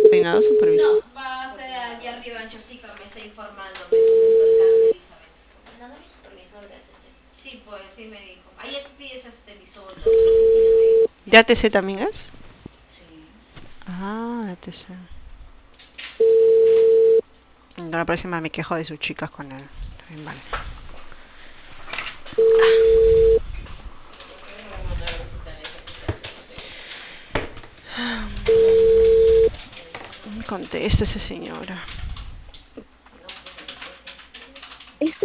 Peinado supervisor. No, va a ser allá arriba en Chosica, me está informando, me comentó el caso de Elizabeth. Nada más supervisor de ATC. Sí, pues sí me dijo. Ahí es mi sueldo, otra oficina me dijo. ¿De ATC también es? Sí. Ah, de ATC. La próxima me quejo de sus chicas con él. También vale. Creo que me va a mandar a visitar a esa muchacha porque Conteste esa señora.